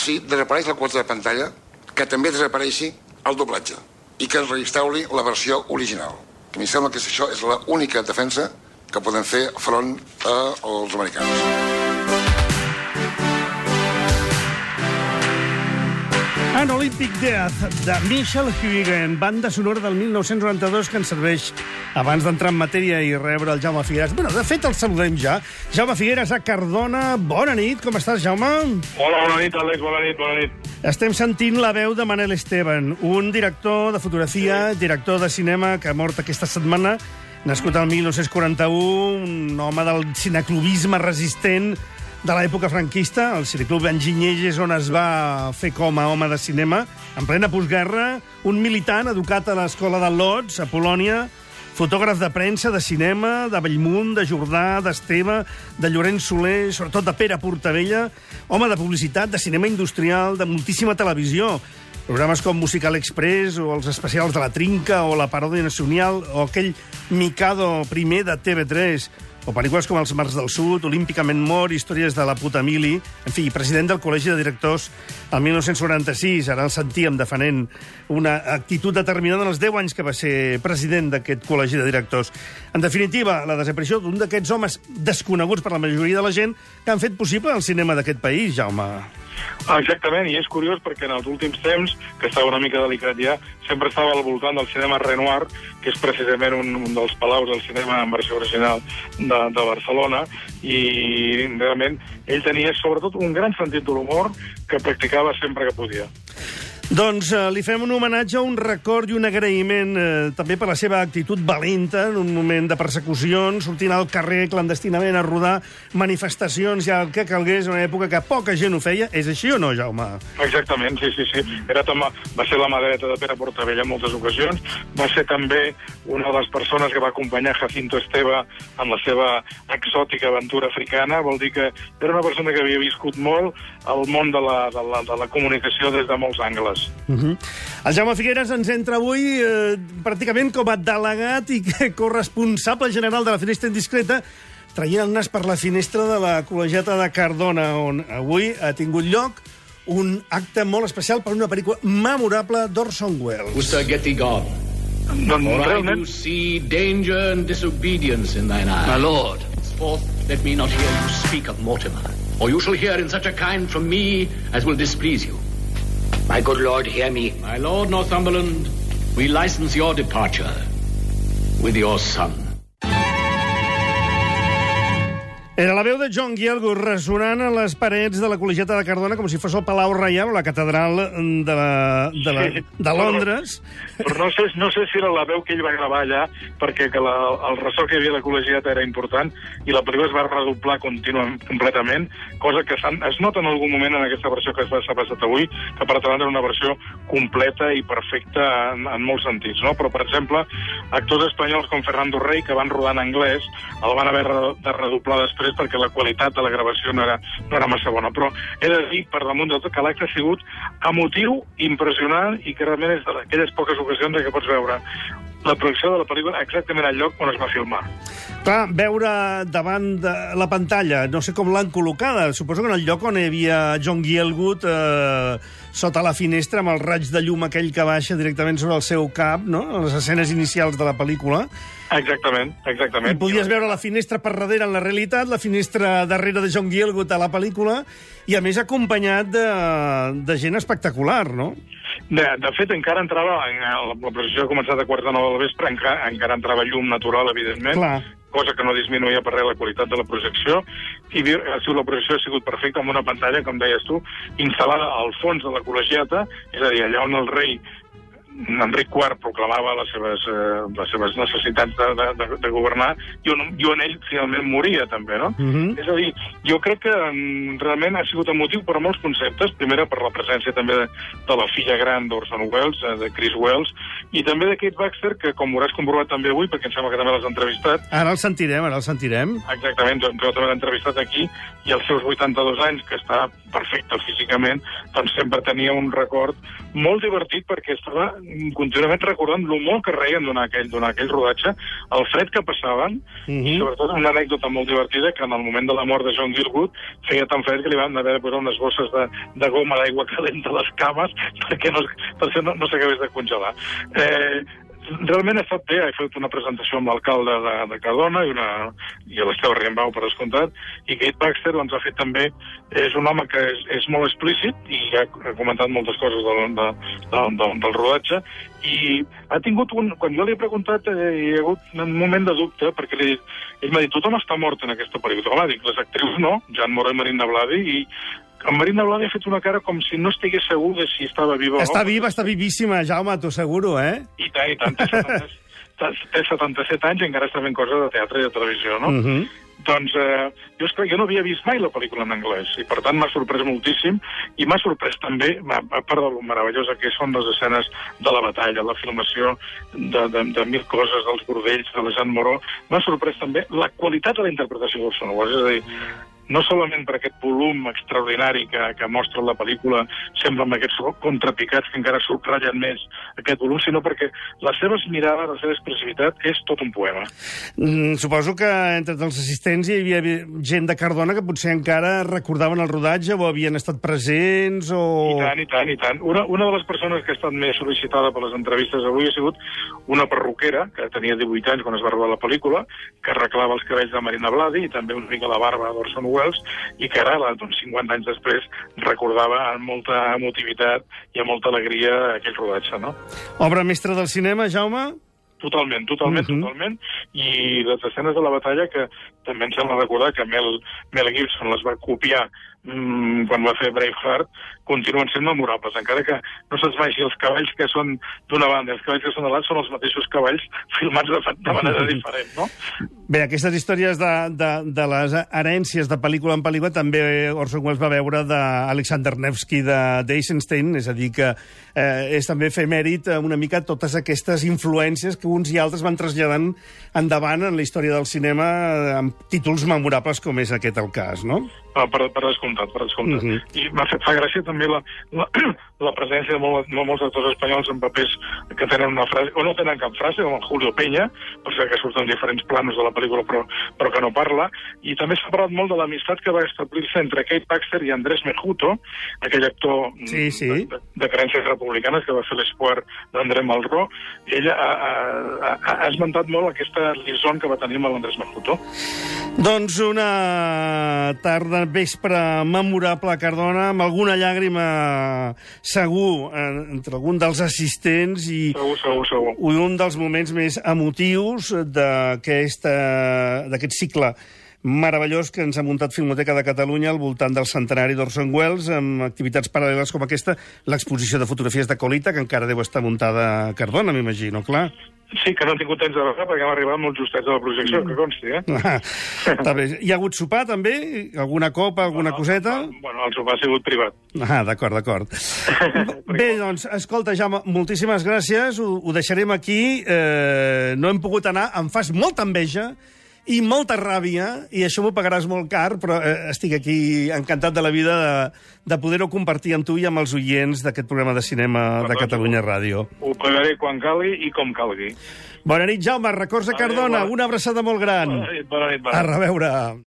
si desapareix la quota de pantalla, que també desapareixi el doblatge i que es reinstauri la versió original. Que a mi sembla que això és l'única defensa que podem fer front als americans. An Olympic Death, de Michel Huygens, banda sonora del 1992 que ens serveix abans d'entrar en matèria i rebre el Jaume Figueras. Bueno, de fet, el saludem ja. Jaume Figueras a Cardona. Bona nit, com estàs, Jaume? Hola, bona nit, Àlex, bona nit. Estem sentint la veu de Manel Esteban, un director de fotografia, director de cinema que ha mort aquesta setmana, nascut al 1941, un home del cineclubisme resistent de l'època franquista. El Cineclub Enginyers és on es va fer com a home de cinema. En plena postguerra, un militant educat a l'escola de Lodz, a Polònia, fotògraf de premsa, de cinema, de Bellmunt, de Jordà, d'Esteve, de Llorenç Soler, sobretot de Pere Portabella, home de publicitat, de cinema industrial, de moltíssima televisió. Programes com Musical Express o els especials de La Trinca o La Paròdia Nacional o aquell Mikado primer de TV3 o pel·lícules com Els Mars del Sud, Olímpicament Mort, Històries de la puta mili, en fi, president del Col·legi de Directors el 1996, ara el sentíem defenent una actitud determinada en els 10 anys que va ser president d'aquest Col·legi de Directors. En definitiva, la desaparició d'un d'aquests homes desconeguts per la majoria de la gent que han fet possible el cinema d'aquest país, Jaume. Exactament, i és curiós perquè en els últims temps, que estava una mica delicat ja, sempre estava al voltant del cinema Renoir, que és precisament un dels palaus del cinema en versió original de Barcelona, i realment ell tenia sobretot un gran sentit de l'humor que practicava sempre que podia. Doncs li fem un homenatge, un record i un agraïment també per la seva actitud valenta en un moment de persecucions, sortint al carrer clandestinament a rodar manifestacions i el que calgués en una època que poca gent ho feia. És així o no, Jaume? Exactament, sí. Va ser la mà dreta de Pere Portabella en moltes ocasions, va ser també una de les persones que va acompanyar Jacinto Esteve en la seva exòtica aventura africana. Vol dir que era una persona que havia viscut molt el món de la comunicació des de molts angles. El Jaume Figueras ens entra avui pràcticament com a delegat i corresponsable general de la Finestra Indiscreta, traient el nas per la finestra de la col·legiata de Cardona, on avui ha tingut lloc un acte molt especial per una pel·lícula memorable d'Orson Welles. Usa, get thee gone. For I do see danger and disobedience in thine eye. My lord. Henceforth, let me not hear you speak of Mortimer, or you shall hear in such a kind from me as will displease you. My good lord, hear me. My lord Northumberland, we license your departure with your son. Era la veu de John Gielgud ressonant a les parets de la col·legiata de Cardona com si fos el Palau Reial o la catedral de Londres. Però no sé si era la veu que ell va gravar allà, perquè el ressò que hi havia a la col·legiata era important i la pel·lícula es va redoblar completament, cosa que es nota en algun moment en aquesta versió que s'ha passat avui, que per tant era una versió completa i perfecta en molts sentits, no? Però, per exemple, actors espanyols com Fernando Rey, que van rodar en anglès, el van haver de redoblar després perquè la qualitat de la gravació no era massa bona. Però he de dir, per damunt de tot, que l'acte ha sigut emotiu, impressionant, i que realment és d'aquelles poques ocasions en què pots veure la producció de la pel·lícula exactament al lloc on es va filmar. Clar, veure davant de la pantalla, no sé com l'han col·locada, suposo que en el lloc on hi havia John Gielgud sota la finestra amb el raig de llum aquell que baixa directament sobre el seu cap, no?, en les escenes inicials de la pel·lícula. Exactament. I podies veure la finestra per darrere en la realitat, la finestra darrere de John Gielgud a la pel·lícula, i a més acompanyat de gent espectacular, no? De fet, encara entrava, la projecció ha començat a 8:45 del vespre, encara entrava llum natural, evidentment, clar, cosa que no disminuïa per res la qualitat de la projecció, i la projecció ha sigut perfecta amb una pantalla, com deies tu, instal·lada al fons de la col·legiata, és a dir, allà on el rei Enric IV proclamava les seves necessitats de governar i on ell finalment moria també, no? És a dir, jo crec que realment ha sigut emotiu per molts conceptes, primera per la presència també de la filla gran d'Orson Welles, de Chris Wells, i també de Kate Baxter, que com hauràs comprovat també avui, perquè em sembla que també l'has entrevistat. Ara el sentirem. Exactament, jo també l'he entrevistat aquí, i als seus 82 anys, que està perfecte físicament, doncs sempre tenia un record molt divertit perquè estava contínuament recordant lo molt que reien durant aquell rodatge, el fred que passaven, i sobretot una anècdota molt divertida, que en el moment de la mort de John Gielgud feia tan fred que li van haver de posar unes bosses de goma d'aigua calenta a les cames perquè no s'acabés de congelar. Realment ha estat bé, he fet una presentació amb l'alcalde de Cardona i l'Esteve Riembau, per descomptat, i Kate Baxter doncs, ha fet també, és un home que és molt explícit i ha comentat moltes coses del rodatge, i ha tingut quan jo li he preguntat, hi ha hagut un moment de dubte, perquè ell m'ha dit, tothom està mort en aquesta pel·lícula. Dic, les actrius no, Jeanne Moreau i Marina Bladi, i en Marina Bladi ha fet una cara com si no estigués segur de si estava viva o no. Està viva, està vivíssima, Jaume, t'ho asseguro, eh? I tant, té 77 anys i encara està fent coses de teatre i de televisió, no? Doncs jo no havia vist mai la pel·lícula en anglès i per tant m'ha sorprès moltíssim i m'ha sorprès també, a part de lo meravellosa que són les escenes de la batalla, la filmació de mil coses, dels bordells, de la Jeanne Moreau, m'ha sorprès també la qualitat de la interpretació d'Orson Welles, és a dir, no solament per aquest volum extraordinari que mostra la pel·lícula, sempre amb aquests contrapicats que encara subratllen més aquest volum, sinó perquè les seves mirades, la seva expressivitat és tot un poema. Suposo que entre els assistents hi havia gent de Cardona que potser encara recordaven el rodatge o havien estat presents o... I tant. Una de les persones que ha estat més sol·licitada per les entrevistes avui ha sigut una perruquera que tenia 18 anys quan es va rodar la pel·lícula, que arreglava els cabells de Marina Bladi i també una mica la barba d'Orson Welles, i que ara, 50 anys després, recordava amb molta emotivitat i amb molta alegria aquell rodatge, no? Obra mestra del cinema, Jaume? Totalment. I les escenes de la batalla, que també em sembla recordar que Mel Gibson les va copiar quan va fer Braveheart, continuen sent memorables, encara que no saps mai si els cavalls que són d'una banda i els cavalls que són de l'altra són els mateixos cavalls filmats de manera diferent, no? Bé, aquestes històries de les herències de pel·lícula en pel·lícula també Orson Welles va veure d'Alexander Nevsky d'Eisenstein, és a dir, que és també fer mèrit una mica totes aquestes influències que uns i altres van traslladant endavant en la història del cinema amb títols memorables com és aquest el cas, no? Per descomptat. I fa gràcia també la presència de molts actors espanyols en papers que tenen una frase, o no tenen cap frase, com el Julio Peña, per ser que surten diferents planos de la pel·lícula però que no parla, i també s'ha parlat molt de l'amistat que va establir-se entre Kate Baxter i Andrés Mejuto, aquell actor de creences republicanes que va fer l'Espoir d'André Malraux, i ella ha esmentat molt aquesta lliçó que va tenir amb l'Andrés Mejuto. Doncs una tarda vespre memorable a Cardona, amb alguna llàgrima segur entre algun dels assistents i segur. Un dels moments més emotius d'aquest cicle meravellós que ens ha muntat Filmoteca de Catalunya al voltant del centenari d'Orson Welles, amb activitats paral·leles com aquesta, l'exposició de fotografies de Colita, que encara deu estar muntada a Cardona, m'imagino, clar. Sí, que no he tingut temps de veure perquè hem arribat molt justets a la projecció, que consti, Està bé. Hi ha hagut sopar, també? Alguna copa, alguna coseta? Bueno, el sopar ha sigut privat. D'acord. Bé, doncs, escolta, Jaume, moltíssimes gràcies. Ho deixarem aquí. No hem pogut anar. Em fas molta enveja i molta ràbia, i això m'ho pagaràs molt car, però estic aquí encantat de la vida de poder-ho compartir amb tu i amb els oients d'aquest programa de cinema de Catalunya Ràdio. Ho pagaré quan calgui i com calgui. Bona nit, Jaume. Records a Cardona. Una abraçada molt gran. Bona nit. A reveure.